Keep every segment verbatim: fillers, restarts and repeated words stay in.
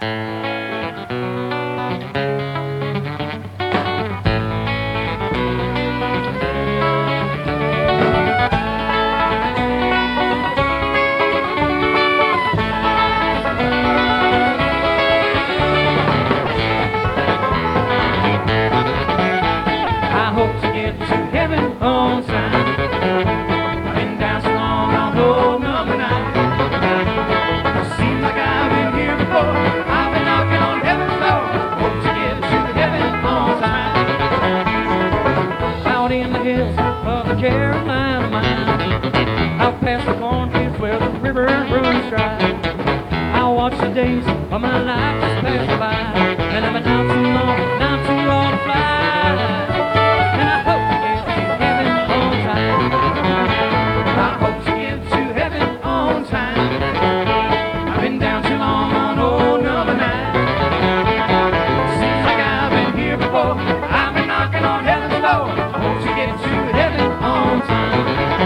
Carolina mine, out past the cornfields where the river runs dry. I'll watch the days of my life just pass by, and I've been out too long, not too long to fly. And I hope to get to heaven on time. I hope to get to heaven on time. I've been down too long on old number nine. Seems like I've been here before. I've been knocking on heaven's door. I hope to get to heaven on time.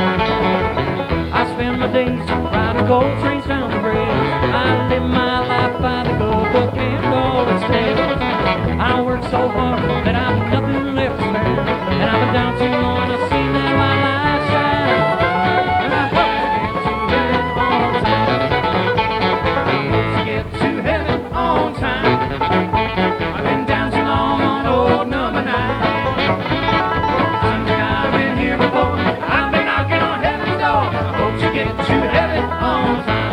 I spend my days riding gold trains down the bridge. I live my life by the gold book and all its tales. I work so hard that I've nothing left to spare, and I've been down too long to see that my life shine. And I hope to get to heaven on time. I hope to get to heaven on time. I've been down too long on old number nine. I've been knocking on heaven's door. I hope to get to heaven on time.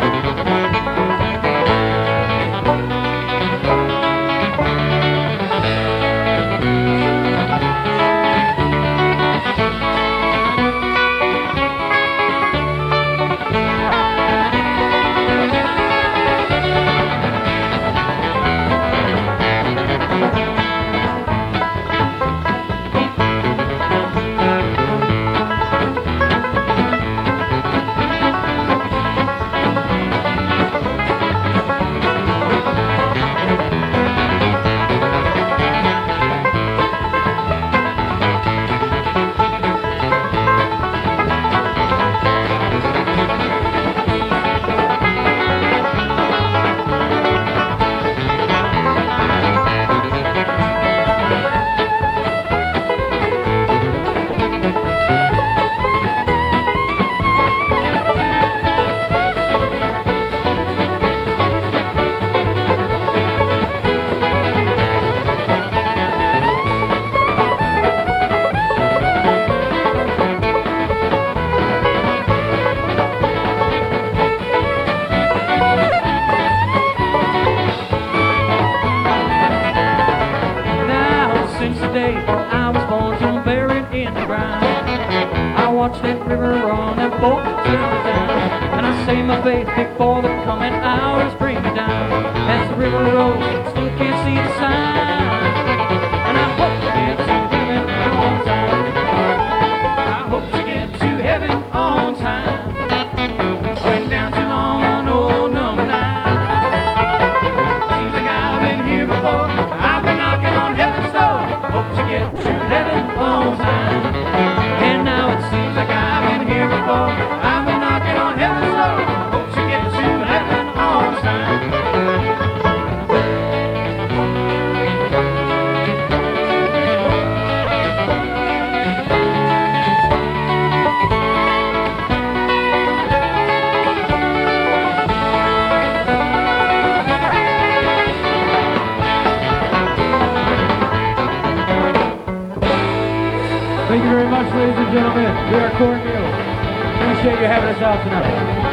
I was born till I'm buried in the ground. I watch that river run and boat till me down, and I say my faith before the coming hours bring me down. As the river rolls, still can't see the sign, and I hope to get to heaven on time. I hope to get to heaven on time. Went down too long on old number nine. Seems like I've been here before. I've been knocking on heaven's door. Hope to get to heaven on time. And now it seems like I've been here before. I've been knocking on heaven's door. Hope to get to heaven on time. Thank you very much, ladies and gentlemen. We are Cornmeal. Appreciate you having us out tonight.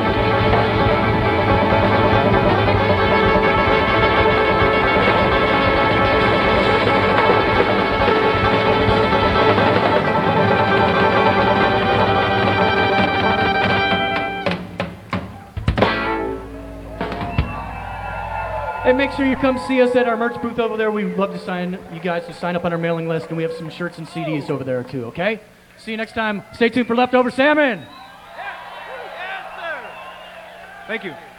Hey, make sure you come see us at our merch booth over there. We'd love to sign you guys to sign up on our mailing list, and we have some shirts and C Ds over there too, okay? See you next time. Stay tuned for Leftover Salmon. Yes, sir. Thank you.